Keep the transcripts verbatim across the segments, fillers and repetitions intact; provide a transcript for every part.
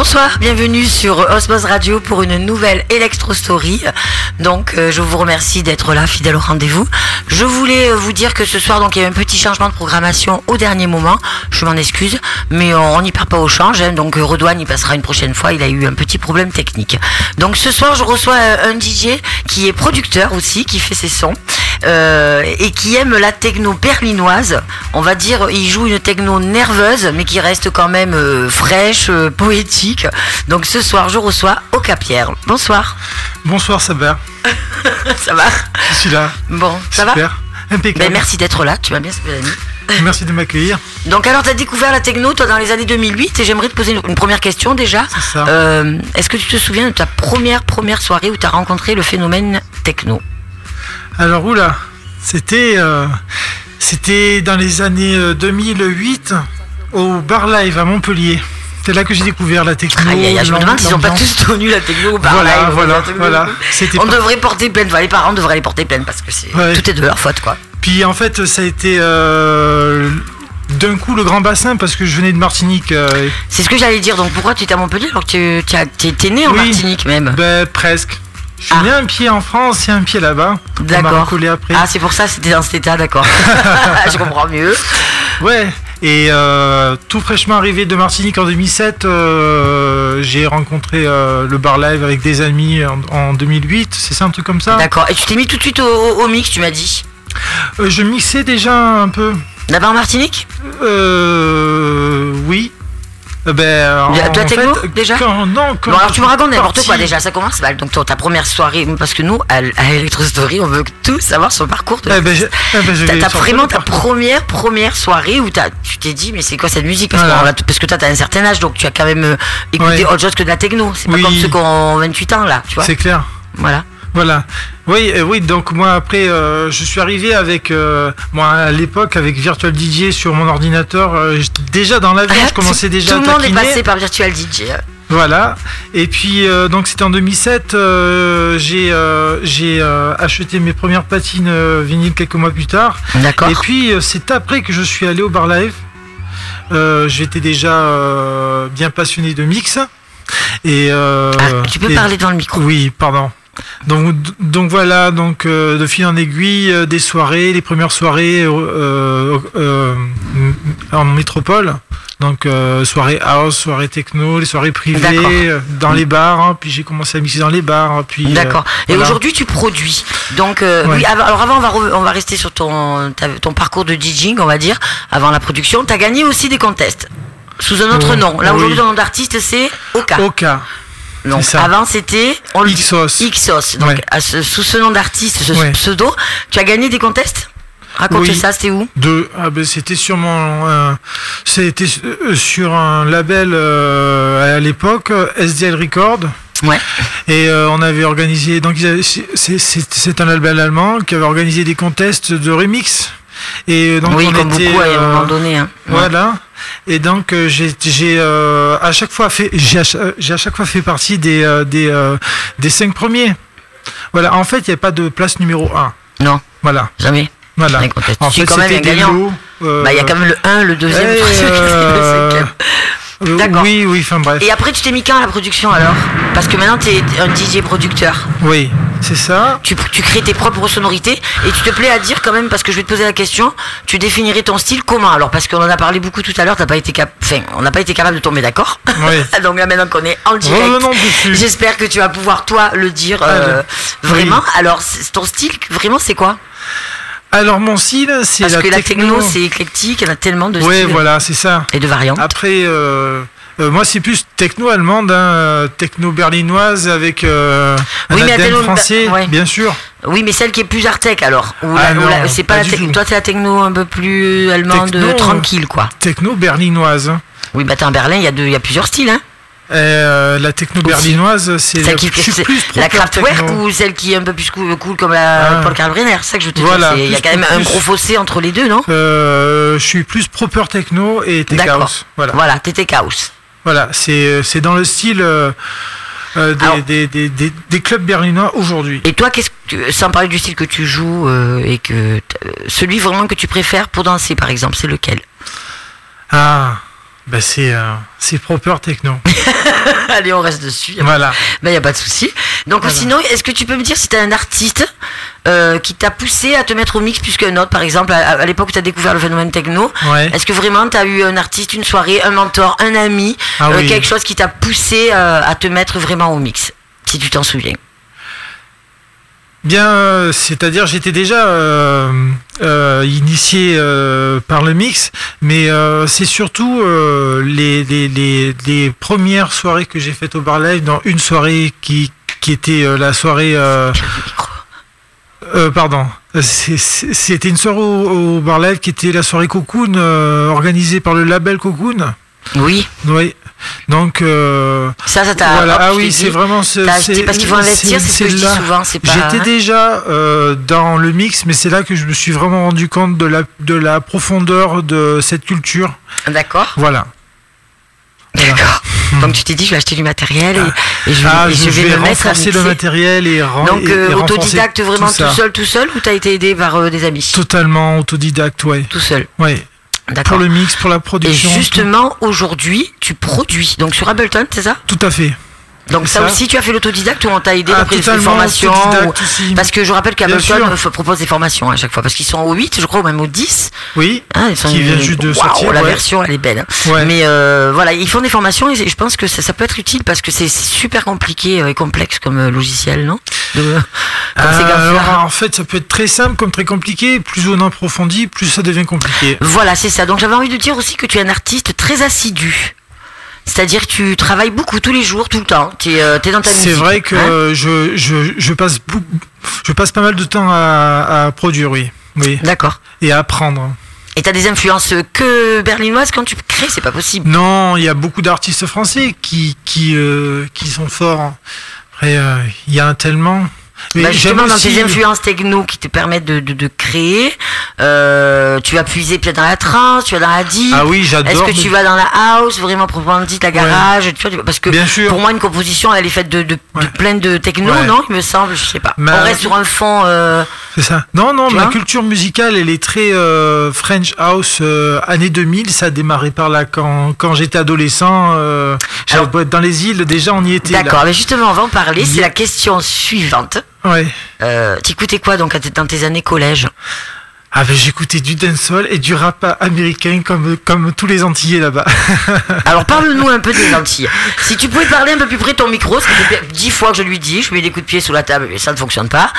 Bonsoir, bienvenue sur Osmose Radio pour une nouvelle Electro Story. Donc euh, je vous remercie d'être là, fidèle au rendez-vous. Je voulais euh, vous dire que ce soir, donc il y a eu un petit changement de programmation au dernier moment. Je m'en excuse, mais on n'y perd pas au change. Hein, donc euh, Redouane y passera une prochaine fois. Il a eu un petit problème technique. Donc ce soir, je reçois euh, un D J qui est producteur aussi, qui fait ses sons euh, et qui aime la techno berlinoise. On va dire, il joue une techno nerveuse, mais qui reste quand même euh, fraîche, euh, poétique. Donc ce soir, je reçois Oka Pierre. Bonsoir. Bonsoir Saber. Ça va? Je suis là. Bon, ça Super. va? Impeccable. Ben, merci d'être là, tu m'as bien mis. Merci de m'accueillir. Donc alors, tu as découvert la techno, toi, dans les années deux mille huit, et j'aimerais te poser une, une première question déjà. C'est ça. Euh, est-ce que tu te souviens de ta première, première soirée où tu as rencontré le phénomène techno? Alors, oula, c'était, euh, c'était dans les années euh, deux mille huit au Bar Live à Montpellier. C'est là que j'ai découvert la techno. Aïe, aïe, aïe, je me demande s'ils n'ont pas tous tenu la techno au Bar Voilà, Live. voilà, voilà. C'était On pas- devrait porter plainte, enfin, les parents devraient les porter plainte parce que c'est Ouais. tout est de leur faute, quoi. Puis en fait, ça a été euh, d'un coup le grand bassin parce que je venais de Martinique. euh, C'est ce que j'allais dire, donc pourquoi tu étais à Montpellier alors que tu tu as- tu étais né en Oui. Martinique même? ben, presque. Je suis Ah. né un pied en France et un pied là-bas. On m'a D'accord. recollé après. Ah, c'est pour ça, c'était dans cet état, d'accord. Je comprends mieux. Ouais, et euh, tout fraîchement arrivé de Martinique en deux mille sept, euh, j'ai rencontré euh, le Bar Live avec des amis en, en deux mille huit, c'est ça, un truc comme ça. D'accord. Et tu t'es mis tout de suite au, au- au mix, tu m'as dit. Euh, je mixais déjà un peu. Là-bas en Martinique? Euh, oui. Euh, ben, De la- en de la techno, fait, déjà quand- Non, quand Bon, alors tu me racontes n'importe parti- quoi déjà, ça commence mal. Donc toi, ta première soirée, parce que nous, à, à Electro Story, on veut tout savoir sur le parcours de Eh ben, je- eh ben, je T'as vais t'as sortir vraiment le ta parcours. première, première soirée où t'as- tu t'es dit, mais c'est quoi cette musique? Parce, Voilà. qu'on va t- parce que toi, t'as un certain âge, donc tu as quand même euh, écouté Ouais. autre chose que de la techno. C'est pas Oui. comme ceux qui ont vingt-huit ans, là, tu vois. C'est clair. Voilà. Voilà. Oui, euh, oui. Donc moi après, euh, je suis arrivé avec euh, moi à l'époque avec Virtual D J sur mon ordinateur. euh, j'étais déjà dans l'avion, Ah, je commençais tout- déjà Tout à le monde est taquiner. passé par Virtual D J. Voilà. Et puis euh, donc c'était en deux mille sept. euh, j'ai euh, j'ai euh, acheté mes premières platines euh, vinyles quelques mois plus tard. D'accord. Et puis euh, c'est après que je suis allé au Bar Live. Euh, J'étais déjà euh, bien passionné de mix. Et euh, Ah, tu peux et- parler dans le micro. Oui, pardon. Donc, donc voilà, donc euh, de fil en aiguille, euh, des soirées, les premières soirées euh, euh, en métropole. Donc euh, soirée house, soirée techno, les soirées D'accord. privées, euh, dans les bars. hein, puis j'ai commencé à mixer dans les bars. hein, puis euh, D'accord. Et voilà. aujourd'hui, tu produis. Donc, euh, Ouais. oui, avant- alors avant, on va, re- on va rester sur ton, ta- ton parcours de DJing, on va dire, avant la production. Tu as gagné aussi des contests sous un autre Oh, nom. Là, oui. aujourd'hui, ton nom d'artiste, c'est Oka. Oka, Donc, c'est ça. avant, c'était on le dit- Ixos. Ixos. Donc, Ouais. à ce- sous ce nom d'artiste, ce Ouais. pseudo, tu as gagné des contests? Racontez Oui. ça, c'était où? De, ah ben c'était sur mon, euh, c'était euh, sur un label euh, à l'époque, euh, S D L Record. Ouais. Et euh, on avait organisé, donc ils avaient- c'est- c'est c'est un label allemand qui avait organisé des contests de remix. Et donc Oui, on comme était, beaucoup à un euh, moment donné. Hein. Ouais. Voilà. Et donc euh, j'ai j'ai euh, à chaque fois fait j'ai à, cha- j'ai à chaque fois fait partie des euh, des euh, des cinq premiers. Voilà. En fait, il n'y a pas de place numéro un. Non, Voilà. jamais. Voilà. Les contests. En Tu es fait, quand même c'était un des gagnant. lots. euh, Bah, il y a quand même le un, le deuxième, le et, troisième, le euh, cinquième. euh, D'accord. Oui, oui, enfin bref. Et après, tu t'es mis quand à la production alors? Parce que maintenant, tu es un D J producteur. Oui, c'est ça. Tu, tu crées tes propres sonorités et tu te plais à dire quand même, parce que je vais te poser la question, tu définirais ton style comment alors? Parce qu'on en a parlé beaucoup tout à l'heure, t'as pas été cap... enfin, on n'a pas été capable de tomber d'accord. Oui. Donc là, maintenant qu'on est en direct, Revenons dessus. j'espère que tu vas pouvoir toi le dire euh, Ah, vraiment. oui. Alors, c'est- ton style, vraiment, c'est quoi? Alors mon style, c'est Parce la que la techno. techno, c'est éclectique, il y en a tellement de Oui, styles voilà, c'est ça. et de variantes. Après, euh, euh, moi, c'est plus techno allemande, hein, euh, techno berlinoise avec euh, un Oui, mais la A D M techno- français, ouais. bien sûr. Oui, mais celle qui est plus art-tech alors. Ou Ah la- ou non, la- c'est pas, pas la du techno. tout. Toi, c'est la techno un peu plus allemande, Techno, tranquille, quoi. Techno berlinoise. hein. Oui, bah, t'es en Berlin, il y, a deux- il y a plusieurs styles, hein. Et, euh, la techno Aussi. berlinoise, c'est Celle la, qui, je suis c'est plus la proper Kraftwerk techno. ou celle qui est un peu plus cool, cool comme la Ah. Paul Karl Brenner, c'est ça que je te dis. Voilà, Il y a plus- quand même un plus- gros fossé entre les deux, non? Euh, je suis plus proper techno et tech D'accord. house. Voilà. Voilà, t'étais chaos. Voilà, c'est c'est dans le style euh, euh, des, Alors- des, des, des, des clubs berlinois aujourd'hui. Et toi, qu'est-ce que tu- sans parler du style que tu joues euh, et que t- euh, celui vraiment que tu préfères pour danser, par exemple, c'est lequel? Ah, Bah c'est euh, c'est proper techno. Allez, on reste dessus. Voilà. Ben, il n'y a pas de souci. Donc, Voilà. sinon, est-ce que tu peux me dire si tu as un artiste euh, qui t'a poussé à te mettre au mix plus qu'un autre, par exemple, à, à l'époque où tu as découvert le phénomène techno? Ouais. Est-ce que vraiment tu as eu un artiste, une soirée, un mentor, un ami, Ah euh, oui. quelque chose qui t'a poussé euh, à te mettre vraiment au mix, si tu t'en souviens? Bien, euh, c'est-à-dire j'étais déjà euh, euh, initié euh, par le mix, mais euh, c'est surtout euh, les, les, les, les premières soirées que j'ai faites au Bar Live, dans une soirée qui, qui était euh, la soirée... Euh, euh, pardon, c'est- c'est- c'était une soirée au, au Bar Live qui était la soirée Cocoon, euh, organisée par le label Cocoon. Oui, Oui. Donc euh, ça, ça t'a. voilà. hop, Ah je oui, t'ai c'est dit. vraiment ce- T'as acheté c'est- parce qu'il faut investir, c'est ce que je dis là. souvent, c'est pas- J'étais déjà euh, dans le mix, mais c'est là que je me suis vraiment rendu compte de la de la profondeur de cette culture. D'accord. Voilà. Voilà. D'accord. Donc tu t'es dit, je vais acheter du matériel et, et je, vais- Ah, et je, je vais, vais me mettre à renforcer le mixer. matériel et, ren- Donc et- euh, et renforcer autodidacte vraiment tout, ça. seul, tout seul, ou t'as été aidé par euh, des amis? Totalement autodidacte, ouais. Tout seul. Ouais. D'accord. Pour le mix, pour la Et production. justement, aujourd'hui, tu produis. Donc sur Ableton, c'est ça? Tout, tout à fait. Donc C'est ça, ça. aussi, tu as fait l'autodidacte ou on t'a aidé Ah, d'après des totalement formations autodidacte ou- aussi. Parce que je rappelle Bien qu'Ableton sûr. euh, f- propose des formations à chaque fois. Parce qu'ils sont au huit, je crois, ou même au dix. Oui. Hein, ils sont Qui vient juste de Waouh, sortir, la ouais. version, elle est belle. hein. Ouais. Mais euh, voilà, ils font des formations et je pense que ça, ça peut être utile parce que c'est c'est super compliqué et complexe comme euh, logiciel, non? De, comme c'est Euh, comme ça. alors, en fait, ça peut être très simple comme très compliqué. Plus on approfondit, plus ça devient compliqué. Voilà, c'est ça. Donc j'avais envie de dire aussi que tu es un artiste très assidu. C'est-à-dire que tu travailles beaucoup tous les jours, tout le temps. Tu es, euh, t'es dans ta musique. C'est vrai que hein. euh, je, je, je, passe beaucoup, je passe pas mal de temps à, à produire, oui. oui. D'accord. Et à apprendre. Et t'as des influences que berlinoises quand tu crées, c'est pas possible. Non, il y a beaucoup d'artistes français qui, qui, euh, qui sont forts. Après, euh, il y a un tellement. Mais Bah j'aime justement, dans aussi- tes influences techno qui te permettent de, de, de créer, euh, tu vas puiser peut-être dans la trance, tu vas dans la deep. Ah oui, j'adore. Est-ce que tu vas dans la house, vraiment proprement dit, la garage, tu vois, parce que Bien sûr. pour moi une composition elle est faite de, de, Ouais. de plein de techno, Ouais. non? Il me semble, je sais pas. Bah, On reste sur un fond. Euh... C'est ça. Non, non, Tu ma vois culture musicale, elle est très euh, French House, euh, années deux mille. Ça a démarré par là quand, quand j'étais adolescent. Euh, Alors- j'avais- dans les îles, déjà, on y était. là. D'accord, mais justement on va en parler. C'est Yeah. la question suivante. Ouais. Euh, T'écoutais quoi donc dans tes années collège? Ah ben j'écoutais du dancehall et du rap américain comme, comme tous les Antillais là-bas. Alors parle-nous un peu des Antilles. Si tu pouvais parler un peu plus près de ton micro, ça fait dix fois que je lui dis, je mets des coups de pied sous la table, mais ça ne fonctionne pas.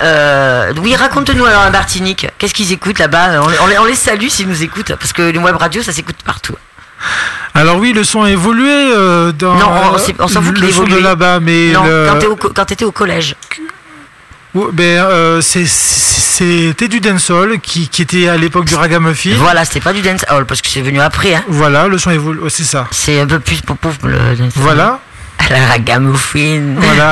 Euh, oui, raconte-nous alors la Martinique. Qu'est-ce qu'ils écoutent là-bas? on, on les- on les salue s'ils nous écoutent, parce que les web radios, ça s'écoute partout. Alors oui, le son a évolué euh, dans Non, on- c'est- on s'en fout qu'il le ait son de évolué. là-bas, mais Non, le- quand t'es au co- quand t'étais au collège. Ouais, ben, euh, c'est- c'était du dancehall qui, qui était à l'époque du ragamuffin. Voilà, c'était pas du dance hall, parce que c'est venu après. Hein. Voilà, le son évolue, ouais, c'est ça. C'est un peu plus pour pauvre le dance hall. Voilà, La ragamuffin. voilà.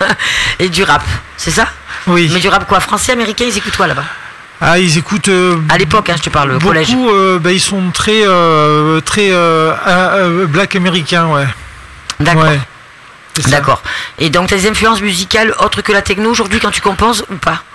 Et du rap, c'est ça? Oui. Mais du rap quoi? Français, américain, ils écoutent quoi là-bas? Ah, ils écoutent. euh, À l'époque, hein, je te parle, au beaucoup, collège. euh, ben, ils sont très, euh, très euh, euh, black américain, ouais. D'accord. Ouais, c'est ça. D'accord. Et donc tes influences musicales autres que la techno aujourd'hui quand tu composes ou pas?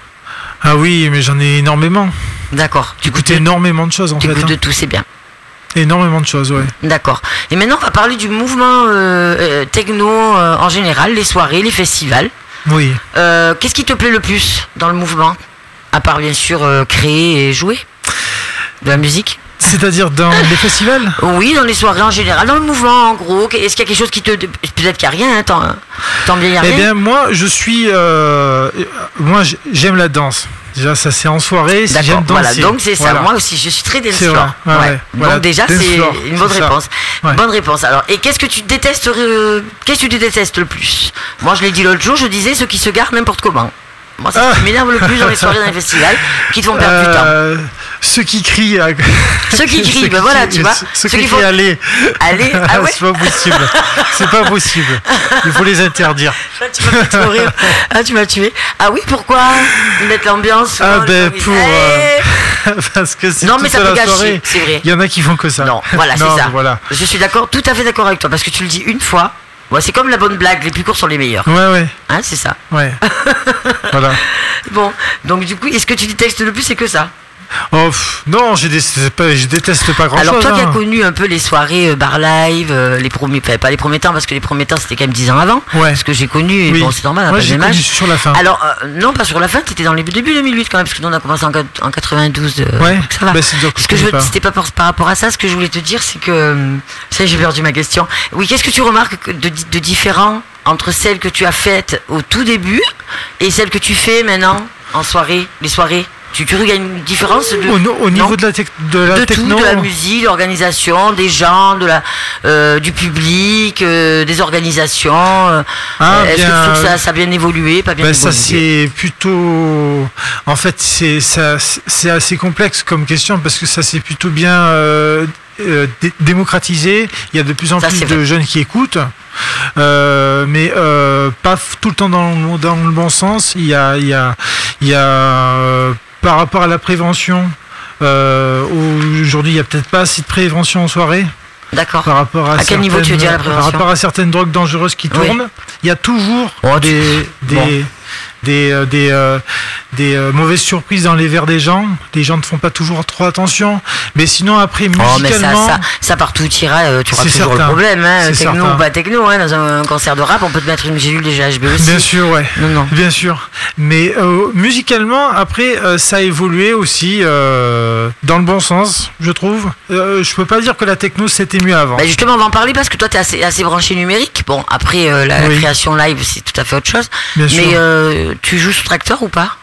Ah oui, mais j'en ai énormément. D'accord. Tu J'écoute écoutes de, énormément de choses en tu fait. écoutes de hein. tout, c'est bien. Énormément de choses, ouais. D'accord. Et maintenant on va parler du mouvement euh, euh, techno euh, en général, les soirées, les festivals. Oui. Euh, Qu'est-ce qui te plaît le plus dans le mouvement? À part bien sûr euh, créer et jouer de la musique. C'est-à-dire dans les festivals? Oui, dans les soirées en général, dans le mouvement en gros. Est-ce qu'il y a quelque chose qui te... Peut-être qu'il n'y a rien, hein, tant, tant bien il y a Eh rien. bien, moi, je suis. euh, moi, j- j'aime la danse. Déjà, ça c'est en soirée. Si D'accord, j'aime voilà, danser. donc c'est ça. Voilà. Moi aussi, je suis très dance C'est floor. vrai, ouais, Ouais. ouais. Voilà, Donc déjà, dance c'est floor, une bonne c'est ça. réponse. Ouais. Bonne réponse. Alors, et qu'est-ce que tu détestes euh, Qu'est-ce que tu détestes le plus? Moi, je l'ai dit l'autre jour, je disais ceux qui se garent n'importe comment. Moi, c'est ce Ah. qui m'énerve le plus dans les soirées, dans les festivals, qui te font perdre du temps. Euh, Ceux qui crient. à- Ceux qui crient, Ceux ben qui- voilà, tu vois. Ceux, Ceux qui qui crient font- allez. Allez, ah ouais. C'est pas possible. C'est pas possible. Il faut les interdire. Ah, tu m'as fait trop rire. Ah, tu m'as tué. Ah oui, pourquoi ils mettent l'ambiance? Ah souvent, ben les gens, pour. ils- euh, Parce que c'est Non, mais toute ça peut la gâcher, soirée. c'est vrai. Il y en a qui font que ça. Non, voilà, c'est Non, ça. Voilà. Je suis d'accord, tout à fait d'accord avec toi, parce que tu le dis une fois. Ouais, c'est comme la bonne blague, les plus courts sont les meilleurs. Ouais, ouais, Hein, c'est ça. ouais. Voilà. Bon, donc du coup, est-ce que tu détestes le plus, c'est que ça? Oh, pff, non, je déteste pas, je déteste pas grand Alors, chose. toi hein. qui as connu un peu les soirées euh, bar live, euh, les premiers, enfin, pas les premiers temps, parce que les premiers temps c'était quand même dix ans avant. Ouais. Parce que j'ai connu, Oui. bon, c'est normal, on n'a Moi, pas le j'ai même connu âge. sur la fin. Alors, euh, non, pas sur la fin, t'étais dans les débuts deux mille huit quand même, parce que nous on a commencé en, en quatre-vingt-douze. Euh, Ouais, donc ça va. bah, c'est dur que Ce je que je connais veux, pas. c'était pas par, par rapport à ça, ce que je voulais te dire, c'est que. euh, Ça y est, j'ai perdu ma question. Oui, qu'est-ce que tu remarques que- de, de différent entre celles que tu as faites au tout début et celles que tu fais maintenant en soirée, les soirées? Tu, tu trouves qu'il y a une différence de, Au, au niveau non de la, tec- de la de techno, tout, de la musique, de l'organisation, des gens, de la, euh, du public, euh, des organisations. euh, Ah, Est-ce bien, que tu trouves que ça, ça a bien évolué, pas bien ben, ça évolué? c'est plutôt. En fait, c'est ça, c'est assez complexe comme question parce que ça c'est plutôt bien euh, euh, dé- démocratisé. Il y a de plus en Ça, plus c'est de vrai. jeunes qui écoutent, euh, mais euh, pas f- tout le temps dans le, dans le bon sens. Il y a, il y a, il y a euh, par rapport à la prévention. Euh, aujourd'hui, il y a peut-être pas assez de prévention en soirée. D'accord. Par rapport à, À quel niveau tu veux dire la Par prévention? rapport à certaines drogues dangereuses qui Oui. tournent, il y a toujours Oh, tu- des, des, Bon. des, euh, des, euh, des euh, mauvaises surprises dans les verres des gens. Les gens ne font pas toujours trop attention. Mais sinon, après, Oh, mais ça, musicalement... ça, ça partout tu iras, euh, tu auras C'est toujours certain. le problème, hein, C'est techno certain. ou pas techno, hein, dans un concert de rap, on peut te mettre une gélule des G H B aussi. Bien sûr, ouais. Non, non. Bien sûr. Mais euh, musicalement, après, euh, ça a évolué aussi euh, dans le bon sens, je trouve. Euh, je peux pas dire que la techno, c'était mieux avant. Bah justement, on va en parler parce que toi, tu es assez, assez branché numérique. Bon, après, euh, la, la Oui. création live, c'est tout à fait autre chose. Bien Mais sûr. euh, tu joues sous tracteur ou pas?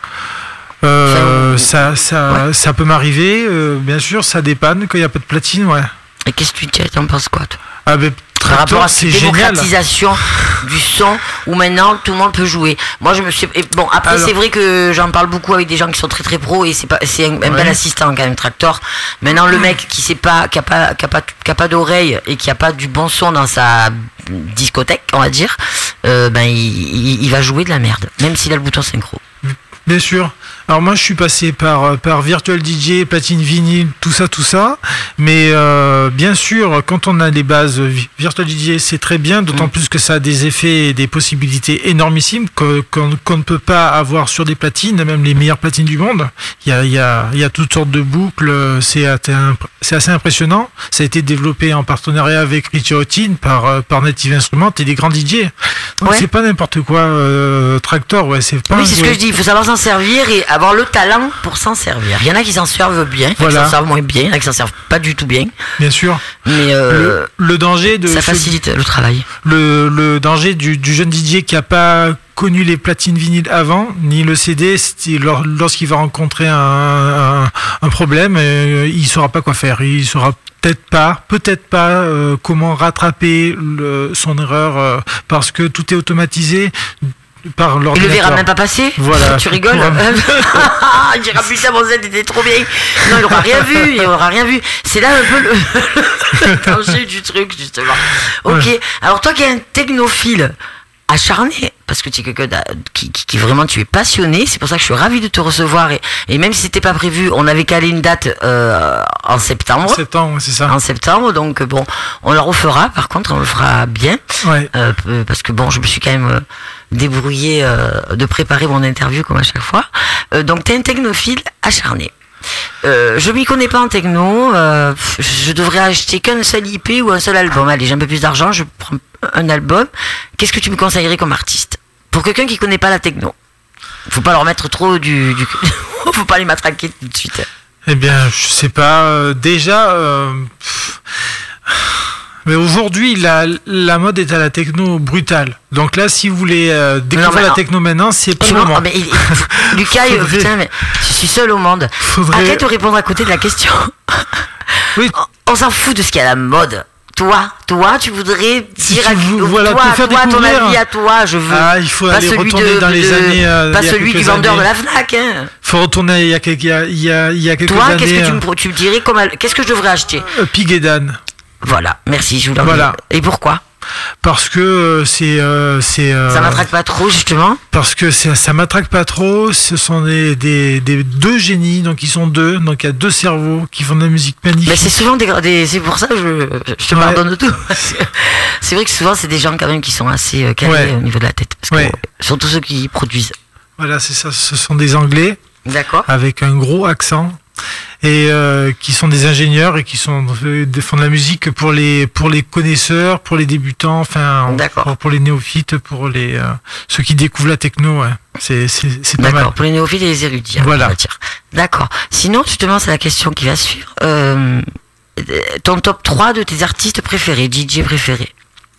Euh, ça- ça, ça, ça peut m'arriver, euh, bien sûr, ça dépanne quand il n'y a pas de platine, ouais. Et qu'est-ce que tu tu en penses quoi, toi? Ah ben, Par rapport Tractor, à c'est cette génial. démocratisation du son où maintenant tout le monde peut jouer. Moi je me suis et bon après Alors- c'est vrai que j'en parle beaucoup avec des gens qui sont très très pros et c'est pas c'est un, un bel Ouais. assistant quand même Tractor. Maintenant le mec qui sait pas qui a pas qui a pas qui a pas d'oreille et qui a pas du bon son dans sa discothèque on va dire euh, ben il, il, il va jouer de la merde même s'il a le bouton synchro. Bien sûr. Alors moi je suis passé par par Virtual D J, platine vinyle, tout ça, tout ça. Mais euh, bien sûr, quand on a les bases vi- Virtual D J, c'est très bien, d'autant Mm. plus que ça a des effets et des possibilités énormissimes que- qu'on qu'on ne peut pas avoir sur des platines, même les meilleures platines du monde. Il y a il y a il y a toutes sortes de boucles. C'est at- c'est assez impressionnant. Ça a été développé en partenariat avec Richie Houghton par euh, par Native Instruments et des grands D J. Donc Ouais. c'est pas n'importe quoi. Euh, Tractor, ouais, c'est pas. Oui c'est ce que ouais. je dis, il faut savoir s'en servir et avoir le talent pour s'en servir. Il y en a qui s'en servent bien, il y en a qui Voilà. s'en servent moins bien, il y en a qui s'en servent pas du tout bien. Bien sûr. Mais euh, le, le danger de ça ce- facilite le travail. le, le danger du, du jeune D J qui a pas connu les platines vinyles avant ni le C D, c'est lors- lorsqu'il va rencontrer un, un, un problème, euh, il saura pas quoi faire. Il saura peut-être pas, peut-être pas euh, comment rattraper le, son erreur euh, parce que tout est automatisé par Il le l'ordinateur. verra même pas passer. Voilà. Tu rigoles. Pour- Il dira putain mon Z était trop bien. Non, il aura rien vu. Il aura rien vu. C'est là un peu le, le danger du truc justement. Ok. Ouais. Alors toi qui es un technophile acharné, parce que tu es quelqu'un d'a- qui, qui, qui vraiment tu es passionné, c'est pour ça que je suis ravi de te recevoir et, et même si c'était pas prévu, on avait calé une date euh, en septembre. Septembre, c'est ça. En septembre, donc bon, on la refera. Par contre, on le fera bien. Ouais. Euh, p- parce que bon, je me suis quand même euh, débrouillé euh, de préparer mon interview comme à chaque fois. Euh, donc t'es un technophile acharné. Euh, je m'y connais pas en techno. Euh, pff, je devrais acheter qu'un seul I P ou un seul album. Allez, j'ai un peu plus d'argent, je prends un album. Qu'est-ce que tu me conseillerais comme artiste pour quelqu'un qui connaît pas la techno? Faut pas leur mettre trop du, du... faut pas les matraquer tout de suite. Eh bien, je sais pas. euh, déjà, euh, pff, mais aujourd'hui, la, la mode est à la techno brutale. Donc là, si vous voulez euh, découvrir Non, mais la non. techno maintenant, c'est pas Tu le vois, moment. oh, mais il- il- Lucas, il- Faudrait- putain, mais je suis seul au monde. Faudrait- Arrête de répondre à côté de la question. Oui. On s'en fout de ce qu'il y a à la mode. Toi, toi, tu voudrais Si dire tu à veux- toi, voilà, te faire toi, ton découvrir. avis à toi, je veux. Ah, il faut pas aller celui retourner de, dans les de- années. euh, pas il y a celui du quelques vendeur années. de la Fnac. Hein. Faut retourner il y a quelques, il y a, il y a, il y a quelques Toi, années. qu'est-ce que tu euh, me pro- tu me dirais comme al- qu'est-ce que je devrais acheter? euh, Pig et Dan. Voilà, merci, je vous l'en Voilà. Et pourquoi? Parce que euh, c'est euh, c'est euh, Ça m'attraque pas trop justement. parce que ça, ça m'attraque pas trop. Ce sont des, des, des deux génies, donc ils sont deux, donc il y a deux cerveaux qui font de la musique magnifique. Mais c'est souvent des, des c'est pour ça que je, je te Ouais. pardonne de tout. Parce que c'est vrai que souvent c'est des gens quand même qui sont assez euh, calés Ouais. au niveau de la tête. Parce que, Ouais. surtout ceux qui produisent. Voilà, c'est ça. Ce sont des Anglais D'accord. avec un gros accent. et euh, qui sont des ingénieurs et qui sont font de la musique pour les pour les connaisseurs, pour les débutants, enfin pour, pour les néophytes, pour les euh, ceux qui découvrent la techno. Ouais. C'est c'est c'est pas D'accord, mal. pour les néophytes et les érudits. Voilà. On va dire. D'accord. Sinon, justement, c'est la question qui va suivre. Euh, ton top trois de tes artistes préférés, D J préférés.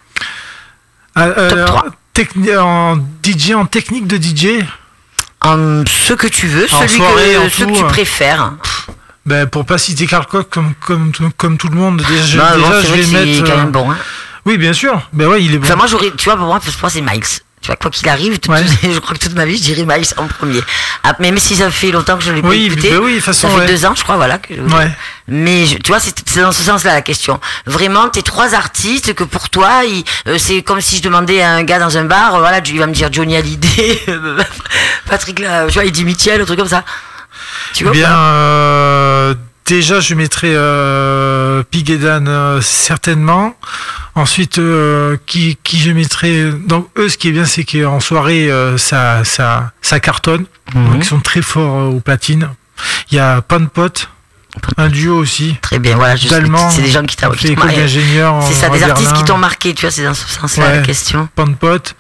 Euh, top trois. Techni- en D J, en technique de D J. En ce que tu veux, En celui soirée, que, en ceux tout, que tu euh. préfères. Ben pour pas citer Karl Koch comme comme comme tout le monde. Déjà, je, Bah, déjà bon, c'est je vrai vais que mettre. c'est quand euh, même bon. Hein. Oui, bien sûr. Ben ouais, il est bon. Enfin, moi, j'aurais, tu vois, pour moi, pour moi, c'est Miles. Tu vois, quoi qu'il arrive, tout, Ouais. tout- je crois que toute ma vie, je dirais Miles en premier. Ah, même si ça fait longtemps que je l'ai pas Oui, écouté. ben oui, de toute façon, ça fait ouais. deux ans, je crois, voilà. Que je- Ouais. Mais je- tu vois, c'est, c'est dans ce sens-là la question. Vraiment, tes trois artistes que pour toi, ils- euh, c'est comme si je demandais à un gars dans un bar, euh, voilà, il va me dire Johnny Hallyday, Patrick, là, tu vois, Eddie Mitchell, un truc comme ça. Tu vois? Bien, euh, déjà, je mettrai euh, Pig et Dan euh, certainement. Ensuite, euh, qui, qui je mettrai. Donc, eux, ce qui est bien, c'est qu'en soirée, euh, ça, ça, ça cartonne. Mhm. Donc, ils sont très forts euh, aux platines. Il y a Pan Pot, un duo aussi. Très bien, voilà, je D'Allemand, c'est des gens qui t'ont fait école d'ingénieur. C'est ça, en des artistes Berlin. qui t'ont marqué, tu vois, c'est dans ce sens-là Ouais. la question. Pan Pot.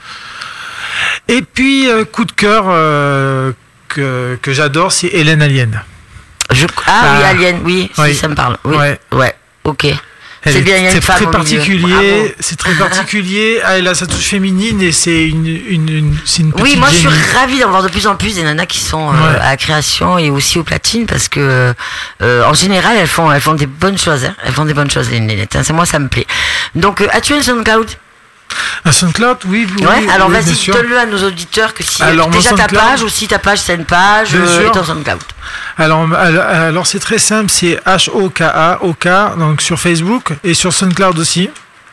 Et puis, euh, coup de cœur euh, que, que j'adore, c'est Hélène Alien. Je... Ah, Ah. oui, Alien, oui, Oui. si ça me parle. Oui. Ouais. Ouais, ok. Elle C'est est- bien, il y a une c'est femme très au milieu. particulier, Bravo. c'est très particulier. Ah, elle a sa touche féminine et c'est une, une, une- c'est une petite Oui, moi je suis génie. ravie d'en voir de plus en plus des nanas qui sont euh, Ouais. à la création et aussi aux platines parce que euh, en général elles font elles font des bonnes choses, hein. Elles font des bonnes choses les nénettes, hein. C'est moi ça me plaît. Donc euh, as-tu un SoundCloud? Un SoundCloud, oui, oui. Ouais. oui, Alors oui, vas-y, bien sûr. donne-le à nos auditeurs que si Alors, mon déjà ta SoundCloud- page aussi ta page c'est une page Bien euh, sûr. et ton SoundCloud. Alors, alors, alors, c'est très simple, c'est H O K A O K, donc sur Facebook et sur SoundCloud aussi.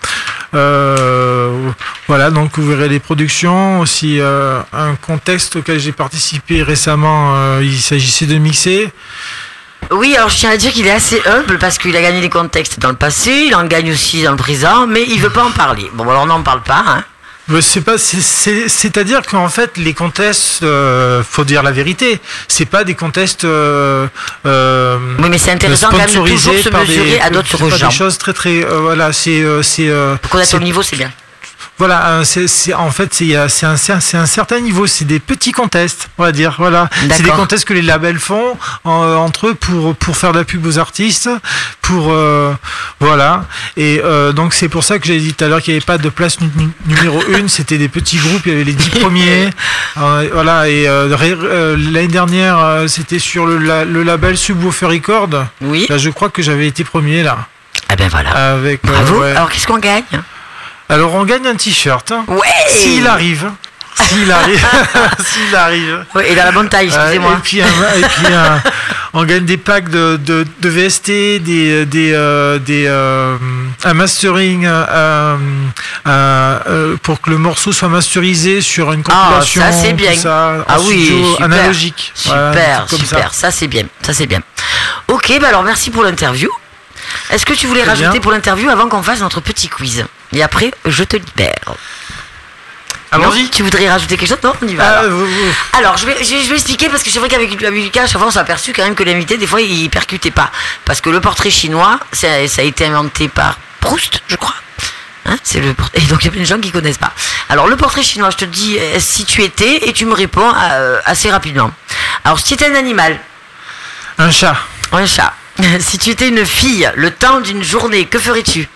Euh, voilà, donc vous verrez les productions, aussi euh, un contexte auquel j'ai participé récemment, euh, il s'agissait de mixer. Oui, alors je tiens à dire qu'il est assez humble parce qu'il a gagné des contextes dans le passé, il en gagne aussi dans le présent, mais il veut pas en parler. Bon, alors on n'en parle pas, hein. Euh, C'est pas, c'est, c'est, c'est-à-dire qu'en fait, les contests, euh, faut dire la vérité, c'est pas des contests euh, euh, Oui, mais c'est intéressant quand même de toujours sponsorisés se par mesurer des, à d'autres c'est pas gens. des choses très très, euh, voilà, c'est, euh, c'est, euh, Pour connaître c'est- ton niveau, c'est bien. voilà, euh, c'est, c'est, en fait, c'est, euh, c'est un, c'est un, c'est un certain niveau, c'est des petits contests, on va dire, voilà. C'est des D'accord. contests que les labels font en- euh, entre eux pour pour faire de la pub aux artistes, pour euh, voilà. Et euh, donc c'est pour ça que j'ai dit tout à l'heure qu'il n'y avait pas de place nu- nu- numéro une, c'était des petits groupes, il y avait les dix premiers, euh, voilà. Et euh, ré- euh, l'année dernière, euh, c'était sur le, la- le label Subwoofer Record. Oui. Là, je crois que j'avais été premier là, Ah ben voilà. avec. euh, Bravo. ouais. Alors qu'est-ce qu'on gagne? Alors on gagne un t-shirt. hein. Ouais. S'il arrive. S'il arrive. S'il arrive. Ouais, et dans la bonne taille, Euh, excusez-moi. et puis, un- et puis un- on gagne des packs de, de, de V S T, des, des, euh, des, euh, un mastering euh, euh, euh, pour que le morceau soit masterisé sur une Ah, compilation. ça, c'est bien. tout ça, Ah en oui, studio super. analogique. Voilà, un Super, truc comme super. Ça, c'est bien. Ça c'est bien. Ok, bah alors merci pour l'interview. Est-ce que tu voulais Très rajouter bien. pour l'interview avant qu'on fasse notre petit quiz? Et après, je te libère. Allons-y. Non, tu voudrais rajouter quelque chose? Non, on y va. Ah, alors. vous- vous- Alors, je vais, je, vais- je vais expliquer parce que c'est vrai qu'avec Lucas, à chaque fois, on s'est aperçu quand même que l'invité, des fois, il percutait pas. Parce que le portrait chinois, ça, ça a été inventé par Proust, je crois. Hein, c'est le port- et donc, il y a plein de gens qui connaissent pas. Alors, le portrait chinois, je te dis euh, si tu étais et tu me réponds euh, assez rapidement. Alors, si tu étais un animal, Un chat. un chat. Si tu étais une fille, le temps d'une journée, que ferais-tu?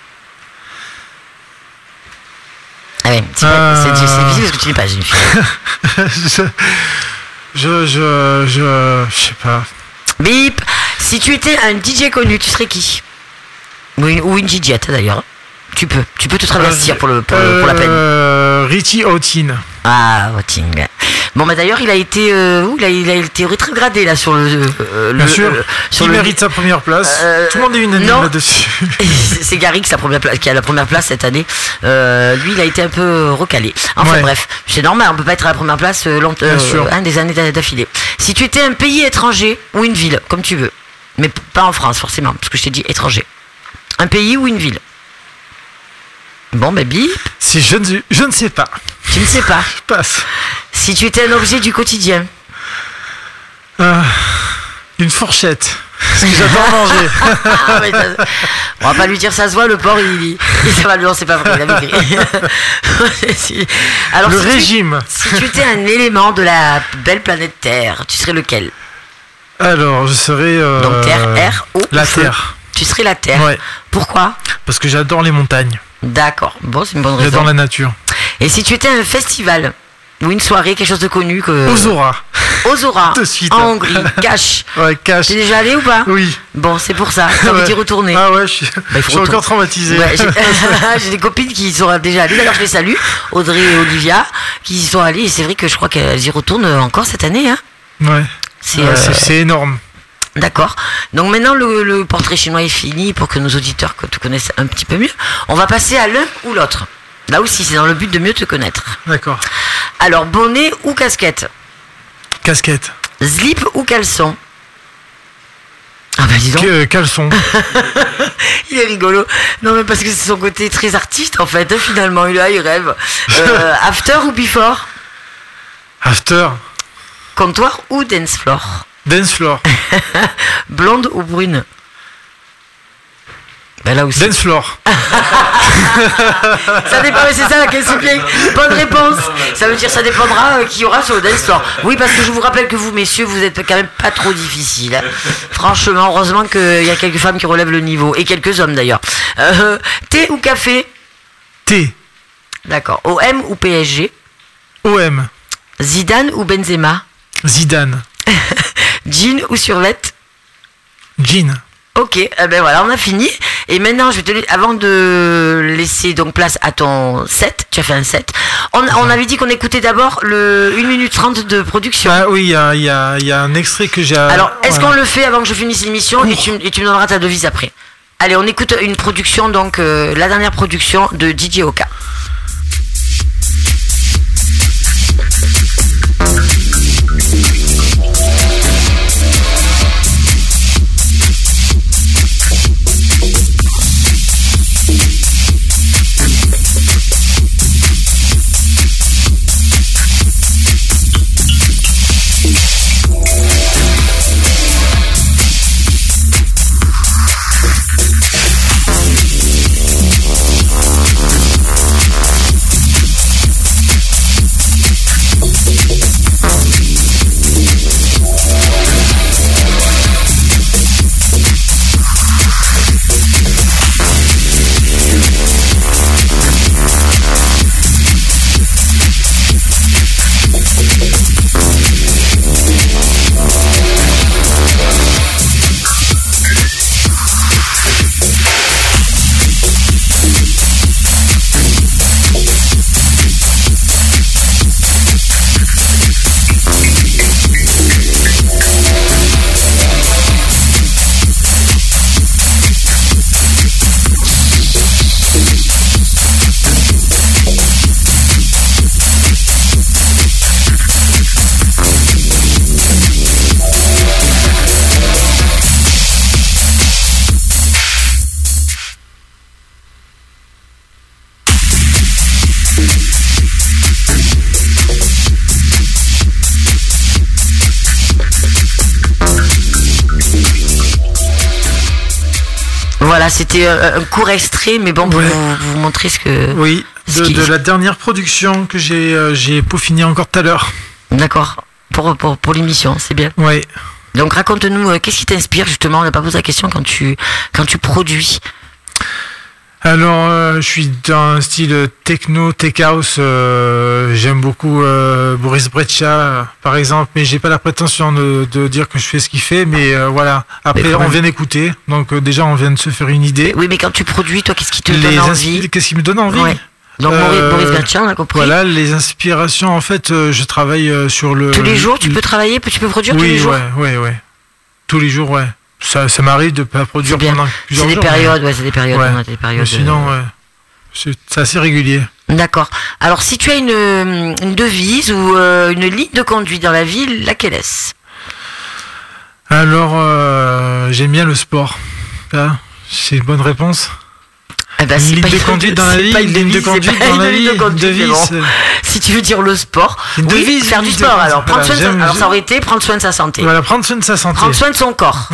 Ah ouais, c'est pas- c'est- c'est Euh. difficile parce que tu n'es pas une fille. je, je, je, je, je sais pas. Bip. Si tu étais un D J connu, tu serais qui? Ou une, ou une D J d'ailleurs. Tu peux, tu peux te travestir pour, le, pour, le- pour la peine. Euh, Richie Houghton. Ah, Houghton. Bon, bah d'ailleurs, il a été, euh, ouh, il a, il a été rétrogradé là sur le, euh, Bien le- sûr, euh, sur il le. mérite sa première place. Euh, Tout le monde est unanime non. là-dessus. C'est c'est Garrix sa première place, qui a la première place cette année. Euh, lui, il a été un peu recalé. Enfin Ouais. bref, c'est normal, on peut pas être à la première place euh, longtemps, Bien sûr. hein, des années d'a- d'affilée. Si tu étais un pays étranger ou une ville, comme tu veux, mais p- pas en France forcément, parce que je t'ai dit étranger. Un pays ou une ville. Bon, ben bip, Si je ne, je ne sais pas. tu ne sais pas. Je passe. Si tu étais un objet du quotidien. Euh, une fourchette. Parce que j'adore manger. Ah, mais ça- on va pas lui dire ça se voit, le porc, il, il, il ça va lui, non, c'est pas vrai, il a maigri. Si- Alors, Le si tu- régime. si tu étais un élément de la belle planète Terre, tu serais lequel? Alors, je serais. euh, Donc Terre, R, O, La feu. Terre. Tu serais la Terre. Ouais. Pourquoi? Parce que j'adore les montagnes. D'accord. Bon, c'est une bonne raison. J'adore la nature. Et si tu étais un festival ou une soirée, quelque chose de connu que. Ozora. Ozora. De suite. En Hongrie. Cache. Ouais, cache. T'es déjà allé ou pas? Oui. Bon, c'est pour ça. T'as envie Ouais. d'y retourner. Ah ouais, je suis, il faut je suis retourner. encore traumatisé. Ouais, j'ai j'ai des copines qui y sont déjà allées. D'ailleurs, je les salue, Audrey et Olivia, qui y sont allées. Et c'est vrai que je crois qu'elles y retournent encore cette année. Hein. Ouais. C'est Ouais, euh, c'est- c'est énorme. D'accord. Donc maintenant, le, le portrait chinois est fini pour que nos auditeurs te connaissent un petit peu mieux. On va passer à l'un ou l'autre. Là aussi, c'est dans le but de mieux te connaître. D'accord. Alors, bonnet ou casquette? Casquette. Slip ou caleçon? Ah bah dis donc, Que- euh, caleçon. il est rigolo. Non mais parce que c'est son côté très artiste en fait, hein, finalement, il, a, il rêve. Euh, after ou before? After. Comptoir ou dance floor? Dance floor. Blonde ou brune? Ben là aussi. Dance floor. Ça dépend, c'est ça la question clé. Bonne réponse. Ça veut dire ça dépendra euh, qui y aura sur le dance floor. Oui, parce que je vous rappelle que vous, messieurs, vous êtes quand même pas trop difficiles. hein. Franchement, heureusement qu'il y a quelques femmes qui relèvent le niveau. Et quelques hommes d'ailleurs. Euh, thé ou café? T. D'accord. O M ou P S G? O M. Zidane ou Benzema? Zidane. Jean ou survêt? Jean. Ok, eh ben voilà, on a fini. Et maintenant, je vais te la- avant de laisser donc place à ton set, tu as fait un set. On, on avait dit qu'on écoutait d'abord le une minute trente de production. Ah oui, il y a, il y a- il y a un extrait que j'ai. Alors, est-ce voilà. qu'on le fait avant que je finisse l'émission et tu, et tu me donneras ta devise après? Allez, on écoute une production, donc euh, la dernière production de D J Oka. Voilà, c'était euh, un court extrait, mais bon, pour Ouais. vous, vous montrer ce que... Oui, Ce de, qui- de la dernière production que j'ai euh, j'ai peaufiné encore tout à l'heure. D'accord, pour, pour, pour l'émission, c'est bien. Ouais. Donc raconte-nous, euh, qu'est-ce qui t'inspire justement? On n'a pas posé la question quand tu, quand tu produis. Alors, euh, je suis dans un style techno, tech house. euh, J'aime beaucoup euh, Boris Brejcha, euh, par exemple, mais j'ai pas la prétention de, de dire que je fais ce qu'il fait. Mais euh, voilà. Après, Mais quand on même. vient d'écouter, donc euh, déjà, on vient de se faire une idée. Oui, mais quand tu produis, toi, qu'est-ce qui te Les donne inspi- envie? Qu'est-ce qui me donne envie? Ouais. Donc Euh, Boris Berthian, on a compris. Voilà, les inspirations. En fait, euh, je travaille euh, sur le. Tous les jours, tu peux travailler, tu peux produire tous Oui, les jours. ouais, ouais, ouais. Tous les jours, ouais. Ça, ça m'arrive de pas produire C'est bien. pendant C'est plusieurs des jours. périodes, ouais, c'est des périodes. Ouais. On a des Mais, périodes. mais sinon, ouais. C'est c'est assez régulier. D'accord. Alors, si tu as une, une devise ou euh, une ligne de conduite dans la ville, laquelle est-ce? Alors, euh, j'aime bien le sport. Ah, c'est une bonne réponse. Eh ben, Une c'est ligne pas de une- conduite dans la c'est vie, pas une ligne de devise, c'est conduite pas dans une la ligne de vie, conduite, une mais devise. bon. Si tu veux dire le sport, Une oui, devise, faire une du ligne de sport. conduite. Alors, prendre Voilà, soin de sa- j'aime- alors ça aurait été prendre soin de sa santé. Voilà, prendre soin de sa santé. Prendre soin de son corps. Voilà.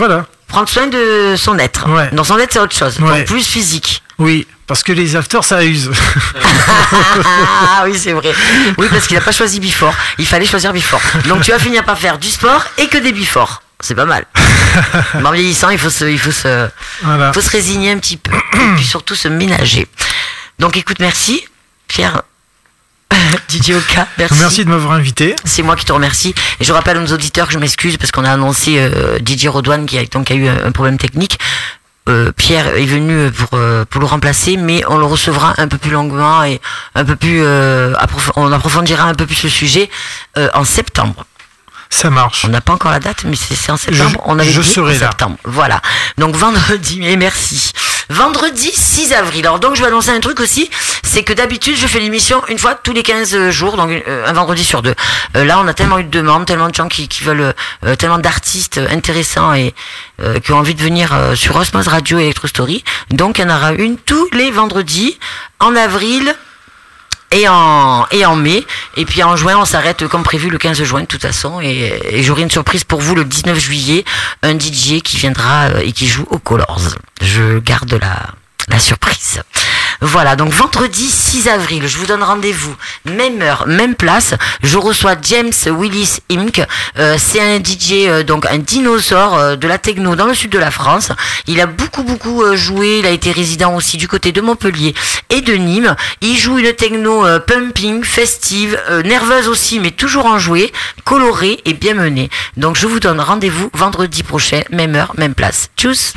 prendre soin de son être. Ouais. Dans son être, c'est autre chose. Ouais. Donc plus physique. Oui, parce que les afters, ça use. Ah oui, c'est vrai. Oui, parce qu'il n'a pas choisi Before. Il fallait choisir Before. Donc tu vas finir par faire du sport et que des Before. C'est pas mal. En vieillissant, il faut se, il faut se, Voilà. faut se résigner un petit peu. Et puis surtout se ménager. Donc écoute, merci, Pierre. Didier Oka, merci. Merci de m'avoir invité. C'est moi qui te remercie. Et je rappelle à nos auditeurs que je m'excuse parce qu'on a annoncé euh, Didier Rodouane qui a, donc, qui a eu un, un problème technique. Euh, Pierre est venu pour euh, pour le remplacer, mais on le recevra un peu plus longuement et un peu plus euh, approf- on approfondira un peu plus le sujet euh, en septembre. Ça marche. On n'a pas encore la date, mais c'est, c'est en septembre. Je, on avait je dit serai en là. septembre. Voilà. Donc vendredi, mais merci. Vendredi six avril. Alors donc je vais annoncer un truc aussi, c'est que d'habitude je fais l'émission une fois tous les quinze jours, donc euh, un vendredi sur deux. Euh, là on a tellement eu de demandes, tellement de gens qui, qui veulent, euh, tellement d'artistes intéressants et euh, qui ont envie de venir euh, sur Osmose Radio Electro Story. Donc il y en aura une tous les vendredis en avril. Et en, et en mai, et puis en juin, on s'arrête comme prévu le quinze juin de toute façon, et, et j'aurai une surprise pour vous le dix-neuf juillet, un D J qui viendra euh, et qui joue au Colors. Je garde la, la surprise. Voilà, donc vendredi six avril, je vous donne rendez-vous, même heure, même place. Je reçois James Willis Incorporated. Euh, c'est un D J, euh, donc un dinosaure euh, de la techno dans le sud de la France. Il a beaucoup beaucoup euh, joué. Il a été résident aussi du côté de Montpellier et de Nîmes. Il joue une techno euh, pumping, festive, euh, nerveuse aussi, mais toujours enjouée, colorée et bien menée. Donc je vous donne rendez-vous vendredi prochain, même heure, même place. Tchuss.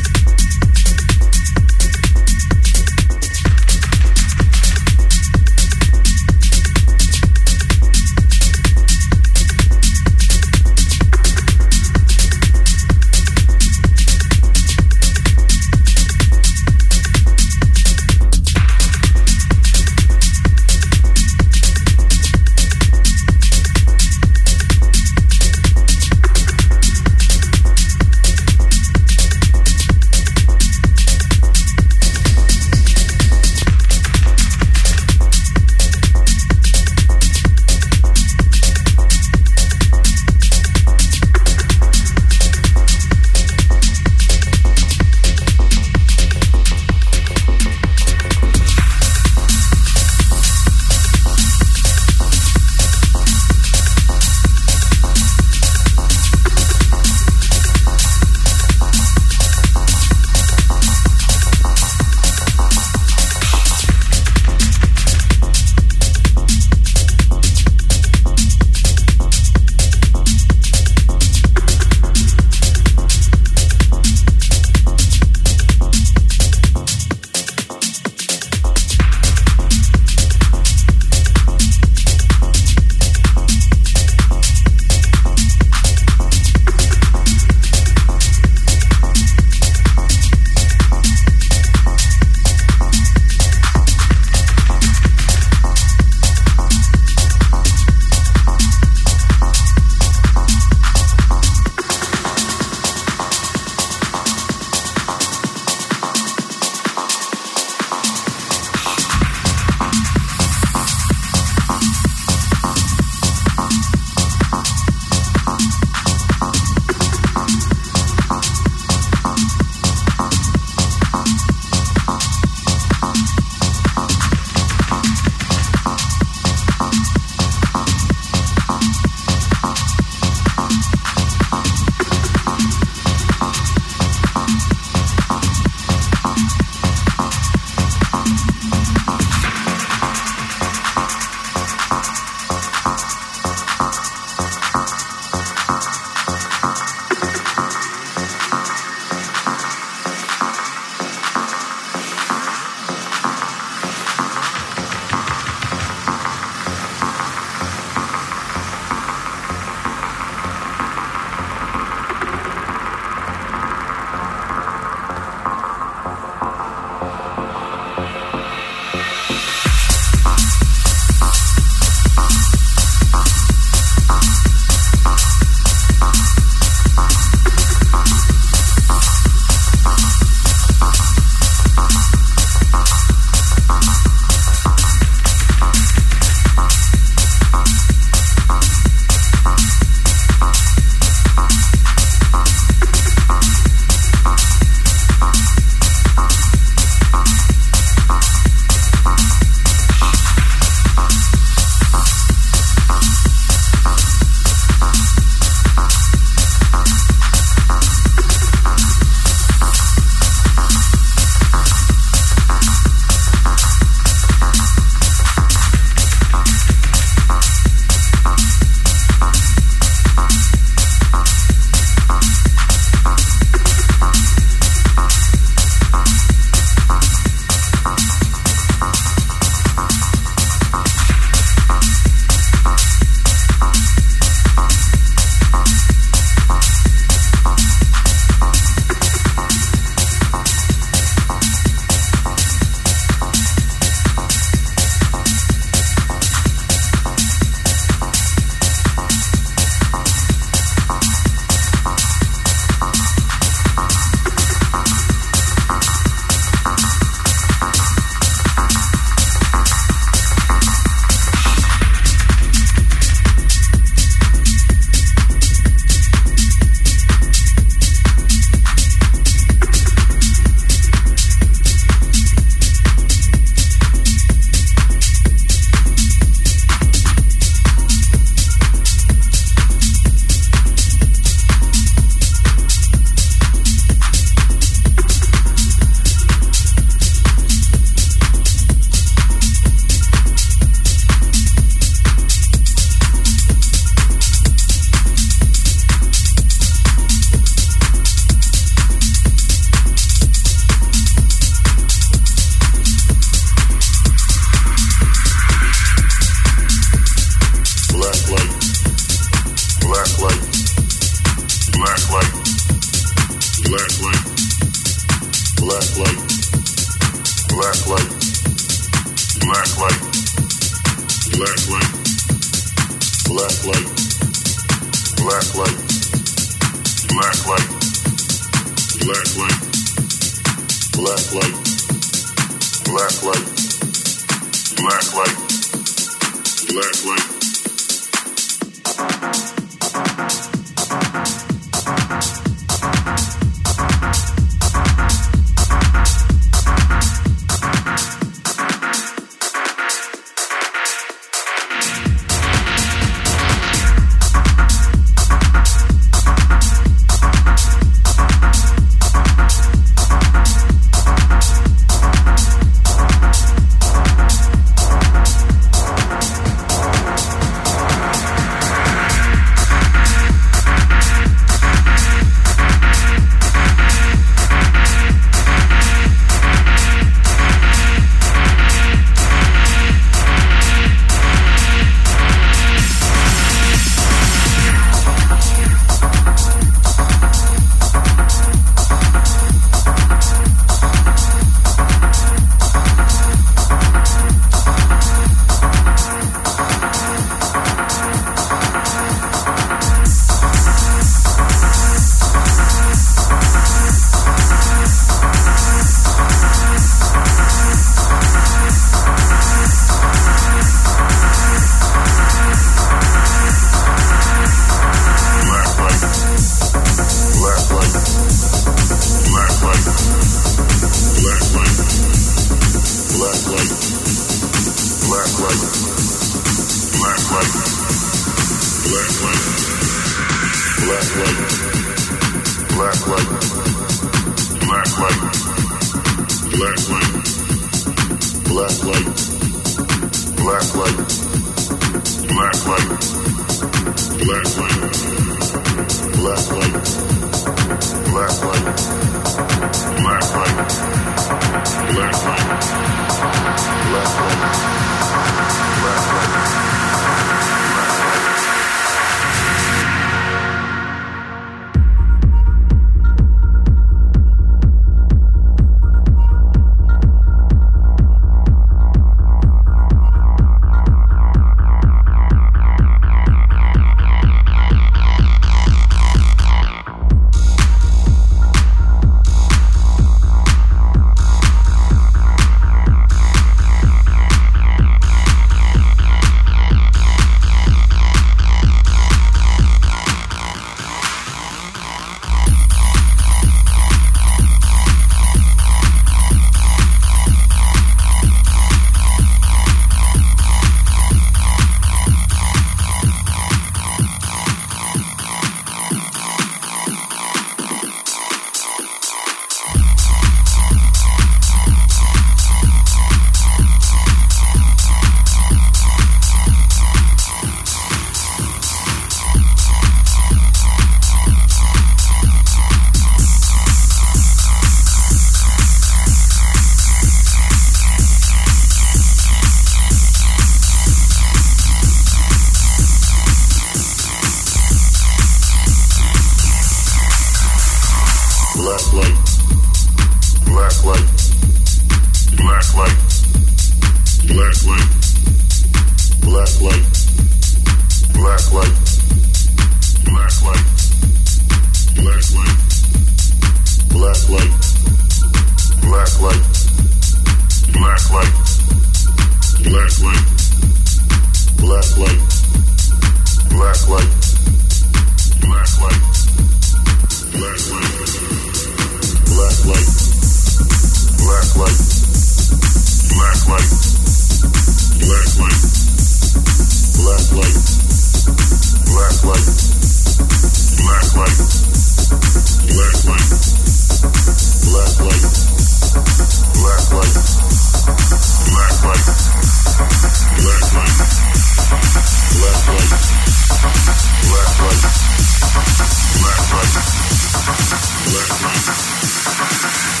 Black light.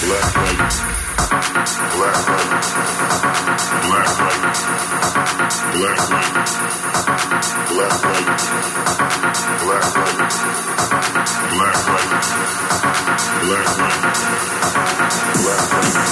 black, black, black.